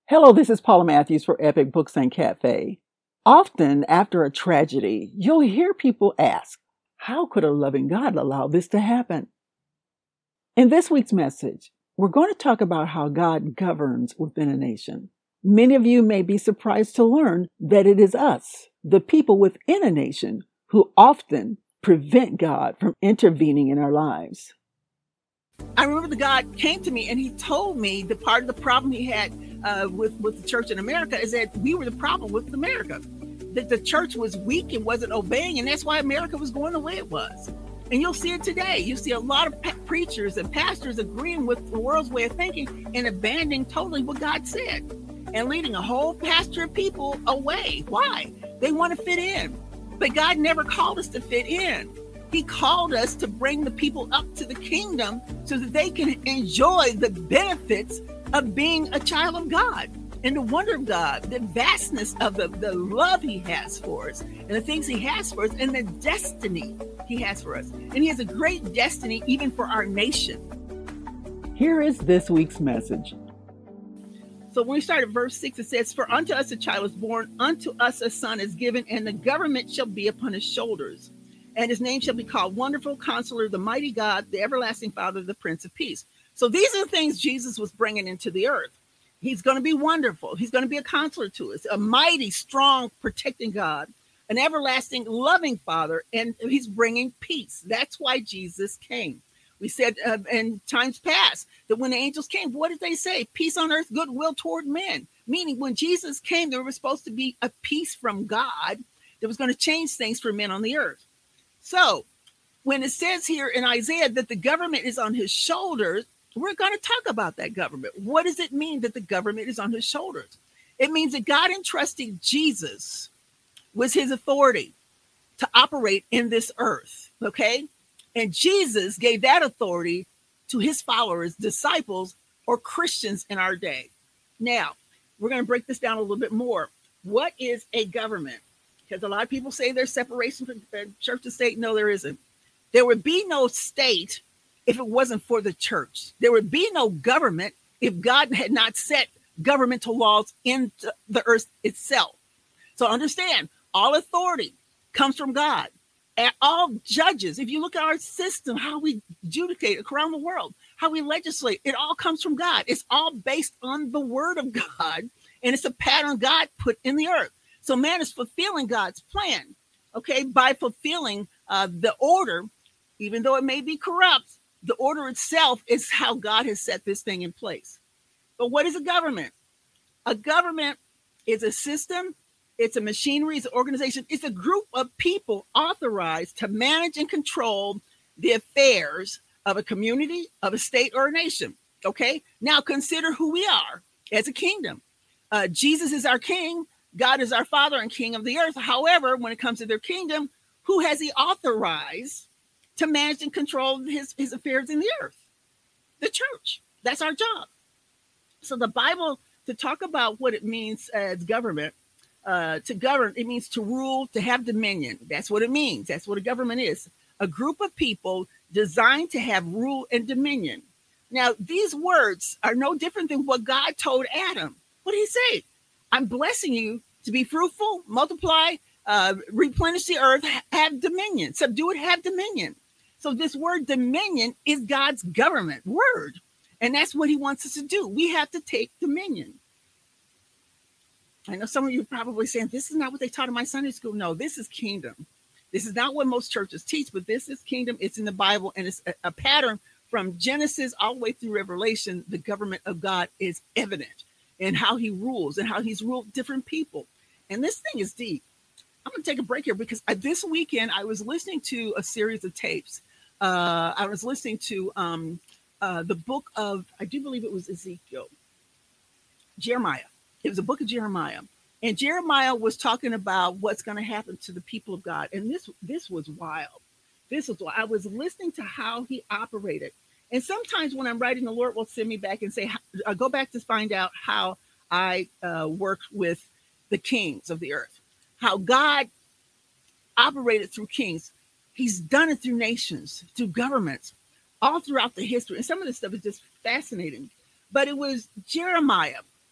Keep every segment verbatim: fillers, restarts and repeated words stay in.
Hello, this is Paula Matthews for Epic Books and Cafe. Often after a tragedy, you'll hear people ask, how could a loving God allow this to happen? In this week's message, we're going to talk about how God governs within a nation. Many of you may be surprised to learn that it is us, the people within a nation, who often prevent God from intervening in our lives. I remember the God came to me and he told me the part of the problem he had uh, with, with the church in America is that we were the problem with America. That the church was weak and wasn't obeying, and that's why America was going the way it was. And you'll see it today. You see a lot of pe- preachers and pastors agreeing with the world's way of thinking and abandoning totally what God said and leading a whole pasture of people away. Why? They want to fit in. But God never called us to fit in. He called us to bring the people up to the kingdom so that they can enjoy the benefits of being a child of God and the wonder of God, the vastness of the, the love he has for us and the things he has for us and the destiny he has for us. And he has a great destiny even for our nation. Here is this week's message. So when we start at verse six, it says, "For unto us a child is born, unto us a son is given, and the government shall be upon his shoulders. And his name shall be called Wonderful Counselor, the Mighty God, the Everlasting Father, the Prince of Peace." So these are the things Jesus was bringing into the earth. He's going to be wonderful. He's going to be a counselor to us, a mighty, strong, protecting God, an everlasting, loving Father, and he's bringing peace. That's why Jesus came. We said uh, in times past that when the angels came, what did they say? Peace on earth, goodwill toward men. Meaning when Jesus came, there was supposed to be a peace from God that was going to change things for men on the earth. So when it says here in Isaiah that the government is on his shoulders, we're going to talk about that government. What does it mean that the government is on his shoulders? It means that God entrusted Jesus with his authority to operate in this earth, okay? And Jesus gave that authority to his followers, disciples, or Christians in our day. Now, we're going to break this down a little bit more. What is a government? Because a lot of people say there's separation from church and state. No, there isn't. There would be no state if it wasn't for the church. There would be no government if God had not set governmental laws in the earth itself. So understand, all authority comes from God. And all judges, if you look at our system, how we adjudicate around the world, how we legislate, it all comes from God. It's all based on the word of God, and it's a pattern God put in the earth. So man is fulfilling God's plan, okay, by fulfilling uh, the order, even though it may be corrupt. The order itself is how God has set this thing in place. But what is a government? A government is a system, it's a machinery, it's an organization, it's a group of people authorized to manage and control the affairs of a community, of a state, or a nation, okay? Now consider who we are as a kingdom. Uh, Jesus is our king. God is our Father and King of the earth. However, when it comes to their kingdom, who has he authorized to manage and control his, his affairs in the earth? The church. That's our job. So the Bible, to talk about what it means as government, uh, to govern, it means to rule, to have dominion. That's what it means. That's what a government is. A group of people designed to have rule and dominion. Now, these words are no different than what God told Adam. What did he say? I'm blessing you to be fruitful, multiply, uh, replenish the earth, have dominion, subdue it, have dominion. So this word dominion is God's government word. And that's what he wants us to do. We have to take dominion. I know some of you are probably saying, this is not what they taught in my Sunday school. No, this is kingdom. This is not what most churches teach, but this is kingdom. It's in the Bible, and it's a, a pattern from Genesis all the way through Revelation. The government of God is evident in how he rules and how he's ruled different people. And this thing is deep. I'm going to take a break here because I, this weekend I was listening to a series of tapes. Uh, I was listening to um, uh, the book of, I do believe it was Ezekiel, Jeremiah. It was a book of Jeremiah. And Jeremiah was talking about what's going to happen to the people of God. And this, this was wild. This was wild. I was listening to how he operated. And sometimes when I'm writing, the Lord will send me back and say, I'll go back to find out how I uh, worked with the kings of the earth, how God operated through kings. He's done it through nations, through governments, all throughout the history. And some of this stuff is just fascinating. But it was Jeremiah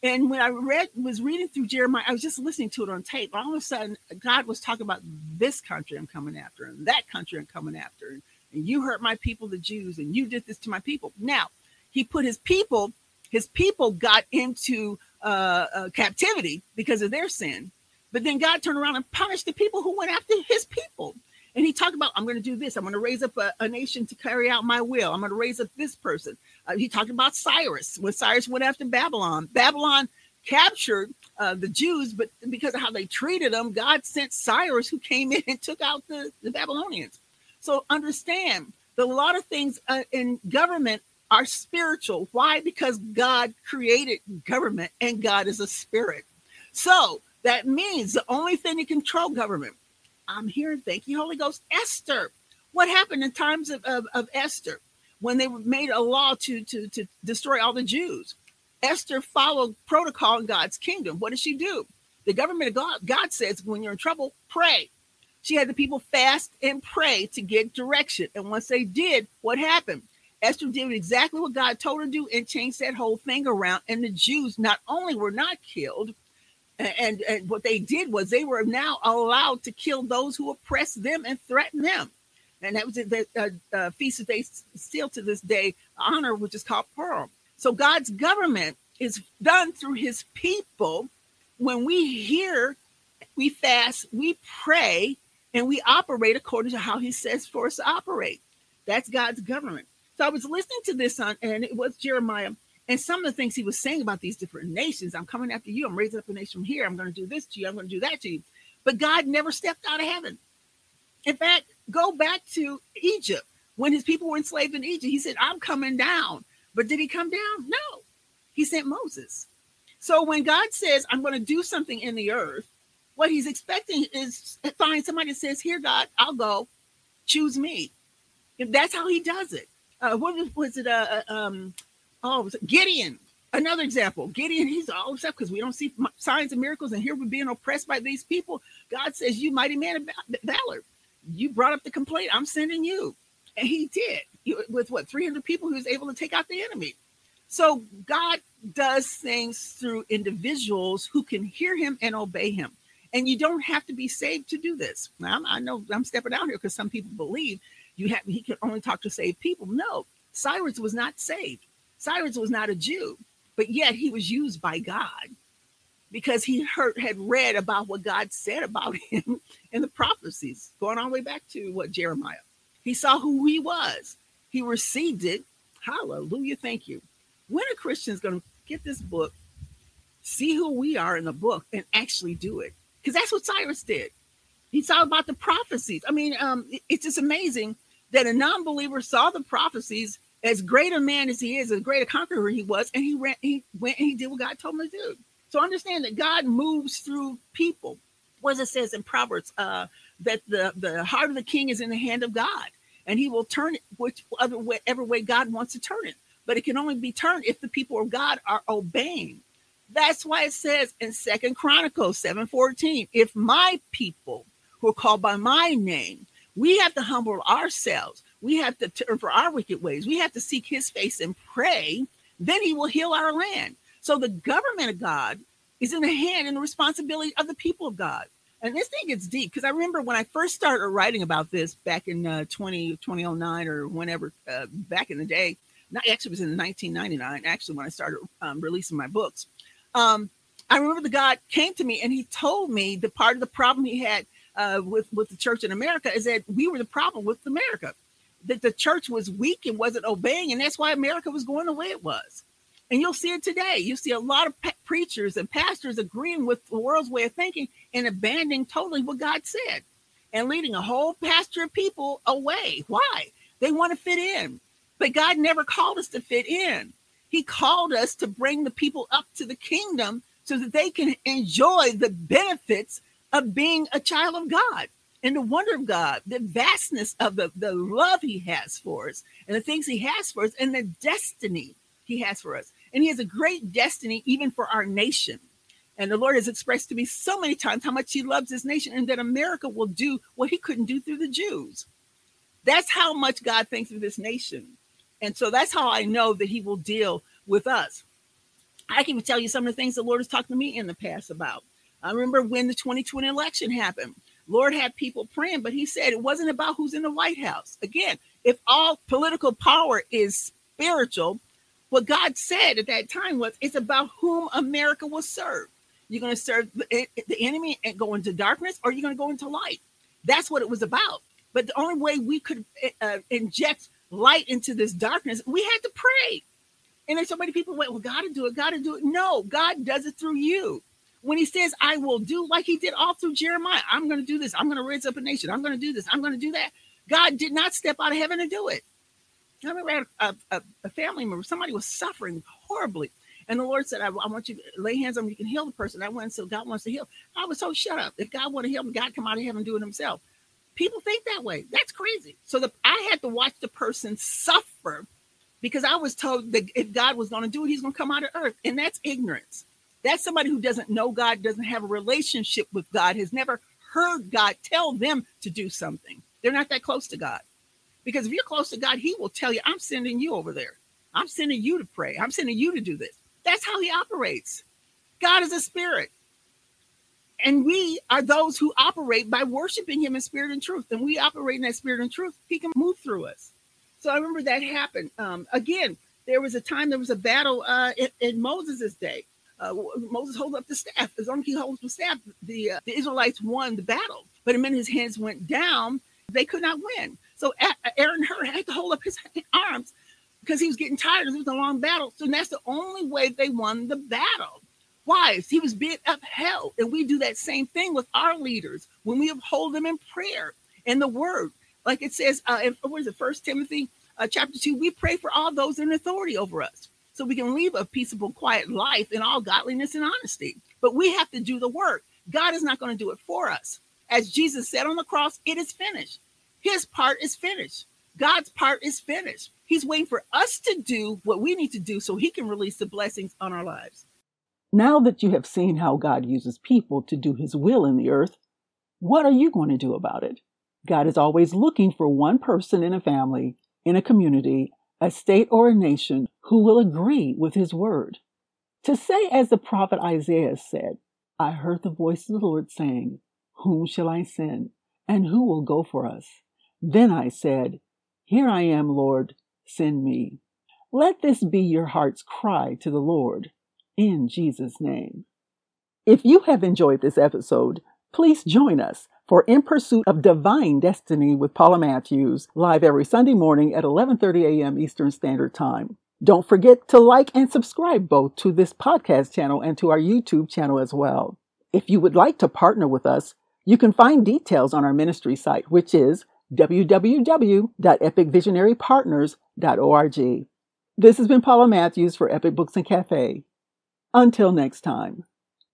And when I read, was reading through Jeremiah, I was just listening to it on tape. All of a sudden, God was talking about this country I'm coming after, and that country I'm coming after. And, and you hurt my people, the Jews, and you did this to my people. Now, he put his people, his people got into uh, uh, captivity because of their sin. But then God turned around and punished the people who went after his people. And he talked about, I'm going to do this. I'm going to raise up a, a nation to carry out my will. I'm going to raise up this person. Uh, he talked about Cyrus. When Cyrus went after Babylon, Babylon captured uh, the Jews, but because of how they treated them, God sent Cyrus, who came in and took out the, the Babylonians. So understand that a lot of things uh, in government are spiritual. Why? Because God created government, and God is a spirit. So that means the only thing that control government, I'm hearing, thank you, Holy Ghost, Esther. What happened in times of, of, of Esther when they made a law to, to, to destroy all the Jews? Esther followed protocol in God's kingdom. What did she do? The government of God, God says, when you're in trouble, pray. She had the people fast and pray to get direction. And once they did, what happened? Esther did exactly what God told her to do and changed that whole thing around. And the Jews not only were not killed, And, and what they did was they were now allowed to kill those who oppressed them and threatened them. And that was the uh, uh, feast that they still to this day honor, which is called Purim. So God's government is done through his people. When we hear, we fast, we pray, and we operate according to how he says for us to operate. That's God's government. So I was listening to this on, and it was Jeremiah. And some of the things he was saying about these different nations, I'm coming after you. I'm raising up a nation from here. I'm going to do this to you. I'm going to do that to you. But God never stepped out of heaven. In fact, go back to Egypt. When his people were enslaved in Egypt, he said, I'm coming down. But did he come down? No. He sent Moses. So when God says, I'm going to do something in the earth, what he's expecting is to find somebody that says, here, God, I'll go. Choose me. And that's how he does it. Uh, what was it? Uh, um, Oh, Gideon, another example. Gideon, he's all upset because we don't see signs and miracles, and here we're being oppressed by these people. God says, you mighty man of valor, you brought up the complaint. I'm sending you. And he did. With what, three hundred people, he was able to take out the enemy. So God does things through individuals who can hear him and obey him. And you don't have to be saved to do this. Now, I know I'm stepping out here because some people believe you have he can only talk to saved people. No, Cyrus was not saved. Cyrus was not a Jew, but yet he was used by God because he heard, had read about what God said about him in the prophecies, going all the way back to what Jeremiah. He saw who he was. He received it. Hallelujah. Thank you. When are Christians going to get this book, see who we are in the book, and actually do it? Because that's what Cyrus did. He saw about the prophecies. I mean, um, it, it's just amazing that a non-believer saw the prophecies. As great a man as he is, as great a conqueror he was, and he ran, he went and he did what God told him to do. So understand that God moves through people. What it says in Proverbs, uh, that the, the heart of the king is in the hand of God, and he will turn it whichever way, whatever way God wants to turn it. But it can only be turned if the people of God are obeying. That's why it says in Second Chronicles seven fourteen, if my people who are called by my name, we have to humble ourselves. We have to turn for our wicked ways. We have to seek his face and pray. Then he will heal our land. So the government of God is in the hand and the responsibility of the people of God. And this thing gets deep because I remember when I first started writing about this back in uh, twenty, twenty oh nine or whenever, uh, back in the day, not actually it was in nineteen ninety-nine, actually when I started um, releasing my books. Um, I remember the God came to me and he told me the part of the problem he had uh, with, with the church in America is that we were the problem with America. That the church was weak and wasn't obeying, and that's why America was going the way it was. And you'll see it today. You see a lot of pe- preachers and pastors agreeing with the world's way of thinking and abandoning totally what God said and leading a whole pasture of people away. Why? They want to fit in. But God never called us to fit in. He called us to bring the people up to the kingdom so that they can enjoy the benefits of being a child of God. And the wonder of God, the vastness of the, the love he has for us and the things he has for us and the destiny he has for us. And he has a great destiny even for our nation. And the Lord has expressed to me so many times how much he loves his nation and that America will do what he couldn't do through the Jews. That's how much God thinks of this nation. And so that's how I know that he will deal with us. I can even tell you some of the things the Lord has talked to me in the past about. I remember when the twenty twenty election happened. Lord had people praying, but he said it wasn't about who's in the White House. Again, if all political power is spiritual, what God said at that time was it's about whom America will serve. You're going to serve the, the enemy and go into darkness, or you're going to go into light. That's what it was about. But the only way we could uh, inject light into this darkness, we had to pray. And then so many people went, well, God to do it, God to do it. No, God does it through you. When he says, I will do, like he did all through Jeremiah, I'm going to do this. I'm going to raise up a nation. I'm going to do this. I'm going to do that. God did not step out of heaven to do it. I remember I had a, a, a family member, somebody was suffering horribly. And the Lord said, I, I want you to lay hands on me. You can heal the person. I went, so God wants to heal. I was so shut up. If God wanted to heal me, God come out of heaven and do it himself. People think that way. That's crazy. So the, I had to watch the person suffer because I was told that if God was going to do it, he's going to come out of earth. And that's ignorance. That's somebody who doesn't know God, doesn't have a relationship with God, has never heard God tell them to do something. They're not that close to God. Because if you're close to God, he will tell you, I'm sending you over there. I'm sending you to pray. I'm sending you to do this. That's how he operates. God is a spirit. And we are those who operate by worshiping him in spirit and truth. And we operate in that spirit and truth. He can move through us. So I remember that happened. Um, again, there was a time, there was a battle uh, in, in Moses' day. Uh, Moses held up the staff. As long as he holds the staff, the, uh, the Israelites won the battle. But the minute his hands went down, they could not win. So Aaron Hur had to hold up his arms because he was getting tired. It was a long battle. So that's the only way they won the battle. Why? He was being upheld. And we do that same thing with our leaders when we uphold them in prayer and the word. Like it says, uh, in, what is it, First Timothy uh, chapter two, we pray for all those in authority over us so we can live a peaceable, quiet life in all godliness and honesty. But we have to do the work. God is not going to do it for us. As Jesus said on the cross, it is finished. His part is finished. God's part is finished. He's waiting for us to do what we need to do so he can release the blessings on our lives. Now that you have seen how God uses people to do his will in the earth, what are you going to do about it? God is always looking for one person in a family, in a community, a state, or a nation who will agree with his word. To say as the prophet Isaiah said, I heard the voice of the Lord saying, whom shall I send, and who will go for us? Then I said, here I am, Lord, send me. Let this be your heart's cry to the Lord, in Jesus' name. If you have enjoyed this episode, please join us for In Pursuit of Divine Destiny with Paula Matthews, live every Sunday morning at eleven thirty a.m. Eastern Standard Time. Don't forget to like and subscribe both to this podcast channel and to our YouTube channel as well. If you would like to partner with us, you can find details on our ministry site, which is w w w dot epic visionary partners dot org. This has been Paula Matthews for Epic Books and Cafe. Until next time.